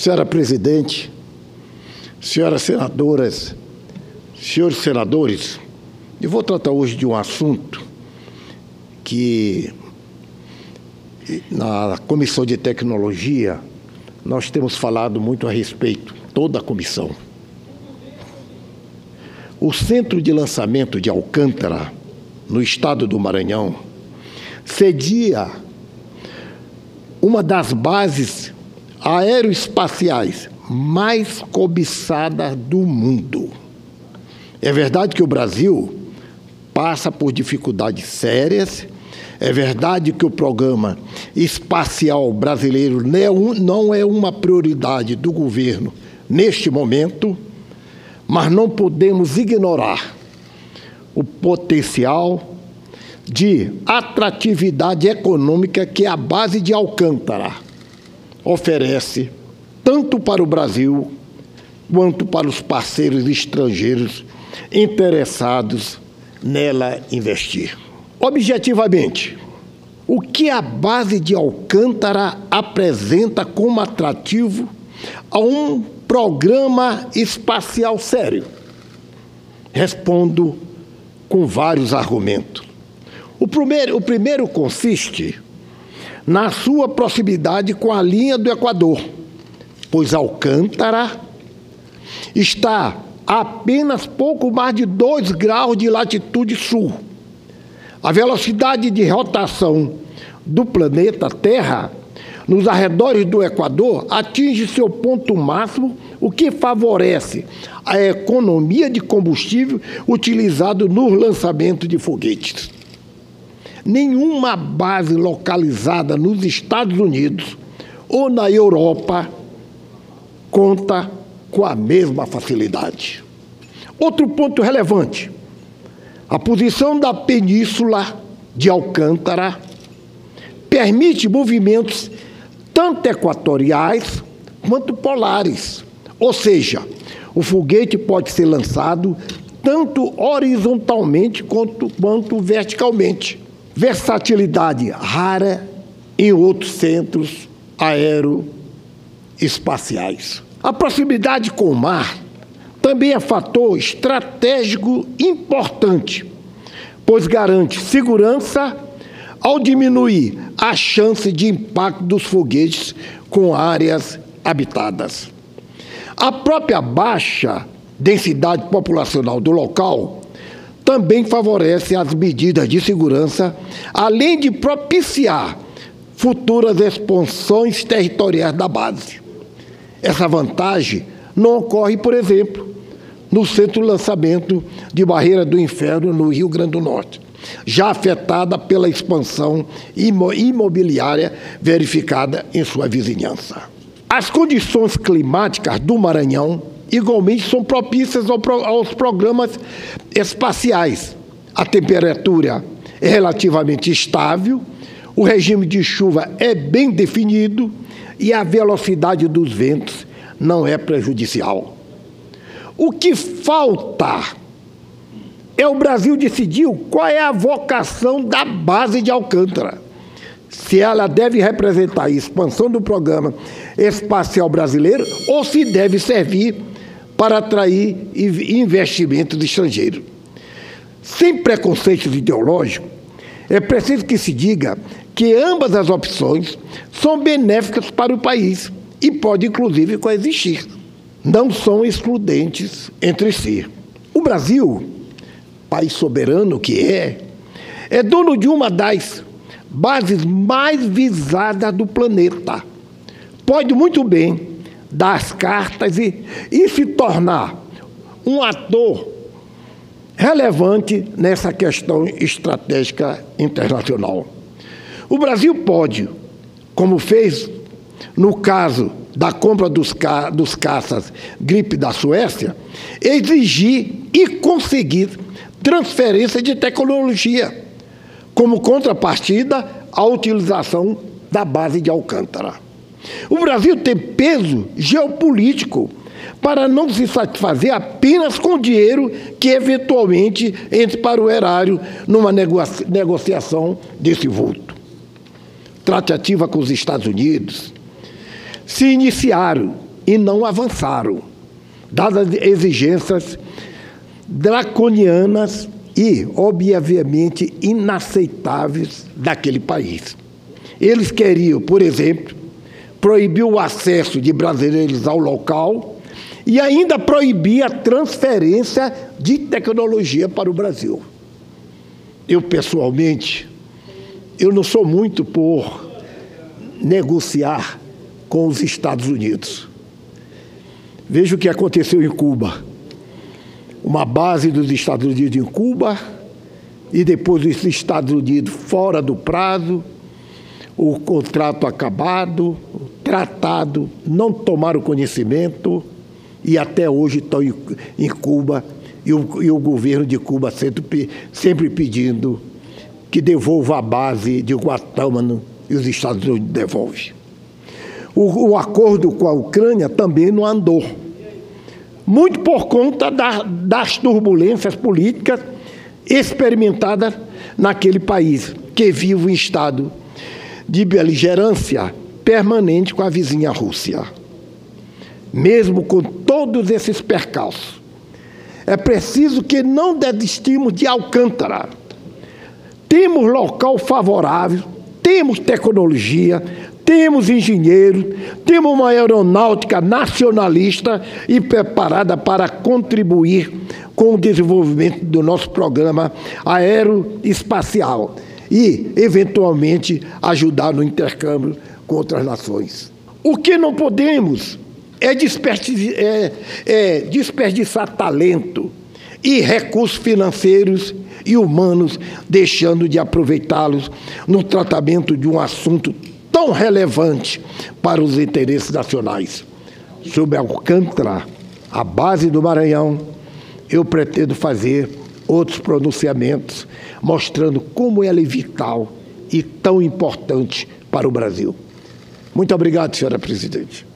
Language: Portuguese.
Senhora Presidente, senhoras senadoras, senhores senadores, eu vou tratar hoje de um assunto que na Comissão de Tecnologia nós temos falado muito a respeito, toda a comissão. O Centro de Lançamento de Alcântara, no estado do Maranhão, cedia uma das bases aeroespaciais mais cobiçadas do mundo. É verdade que o Brasil passa por dificuldades sérias, é verdade que o programa espacial brasileiro não é uma prioridade do governo neste momento, mas não podemos ignorar o potencial de atratividade econômica que a base de Alcântara oferece tanto para o Brasil quanto para os parceiros estrangeiros interessados nela investir. Objetivamente, o que a base de Alcântara apresenta como atrativo a um programa espacial sério? Respondo com vários argumentos. O primeiro consiste na sua proximidade com a linha do Equador, pois Alcântara está a apenas pouco mais de 2 graus de latitude sul. A velocidade de rotação do planeta Terra nos arredores do Equador atinge seu ponto máximo, o que favorece a economia de combustível utilizado no lançamento de foguetes. Nenhuma base localizada nos Estados Unidos ou na Europa conta com a mesma facilidade. Outro ponto relevante: a posição da península de Alcântara permite movimentos tanto equatoriais quanto polares, ou seja, o foguete pode ser lançado tanto horizontalmente quanto verticalmente. Versatilidade rara em outros centros aeroespaciais. A proximidade com o mar também é fator estratégico importante, pois garante segurança ao diminuir a chance de impacto dos foguetes com áreas habitadas. A própria baixa densidade populacional do local também favorece as medidas de segurança, além de propiciar futuras expansões territoriais da base. Essa vantagem não ocorre, por exemplo, no centro de lançamento de Barreira do Inferno, no Rio Grande do Norte, já afetada pela expansão imobiliária verificada em sua vizinhança. As condições climáticas do Maranhão igualmente são propícias aos programas espaciais. A temperatura é relativamente estável, o regime de chuva é bem definido e a velocidade dos ventos não é prejudicial. O que falta é o Brasil decidir qual é a vocação da base de Alcântara. Se ela deve representar a expansão do programa espacial brasileiro ou se deve servir para atrair investimentos estrangeiros. Sem preconceitos ideológicos, é preciso que se diga que ambas as opções são benéficas para o país e podem, inclusive, coexistir. Não são excludentes entre si. O Brasil, país soberano que é dono de uma das bases mais visadas do planeta. Pode muito bem dar as cartas e se tornar um ator relevante nessa questão estratégica internacional. O Brasil pode, como fez no caso da compra dos caças Gripe da Suécia, exigir e conseguir transferência de tecnologia, como contrapartida à utilização da base de Alcântara. O Brasil tem peso geopolítico para não se satisfazer apenas com o dinheiro que eventualmente entre para o erário numa negociação desse vulto. Tratativa com os Estados Unidos se iniciaram e não avançaram, dadas as exigências draconianas e, obviamente, inaceitáveis daquele país. Eles queriam, por exemplo, proibir o acesso de brasileiros ao local e ainda proibir a transferência de tecnologia para o Brasil. Eu, pessoalmente, eu não sou muito por negociar com os Estados Unidos. Veja o que aconteceu em Cuba. Uma base dos Estados Unidos em Cuba e depois os Estados Unidos fora do prazo, o contrato acabado, o tratado, não tomaram conhecimento e até hoje estão em Cuba e o governo de Cuba sempre pedindo que devolva a base de Guantánamo e os Estados Unidos devolvem. O acordo com a Ucrânia também não andou, muito por conta das turbulências políticas experimentadas naquele país, que vive em estado de beligerância permanente com a vizinha Rússia. Mesmo com todos esses percalços, é preciso que não desistimos de Alcântara. Temos local favorável, temos tecnologia, temos engenheiros, temos uma aeronáutica nacionalista e preparada para contribuir com o desenvolvimento do nosso programa aeroespacial e, eventualmente, ajudar no intercâmbio com outras nações. O que não podemos é desperdiçar talento e recursos financeiros e humanos, deixando de aproveitá-los no tratamento de um assunto tão relevante para os interesses nacionais. Sobre Alcântara, a base do Maranhão, eu pretendo fazer outros pronunciamentos, mostrando como ela é vital e tão importante para o Brasil. Muito obrigado, senhora presidente.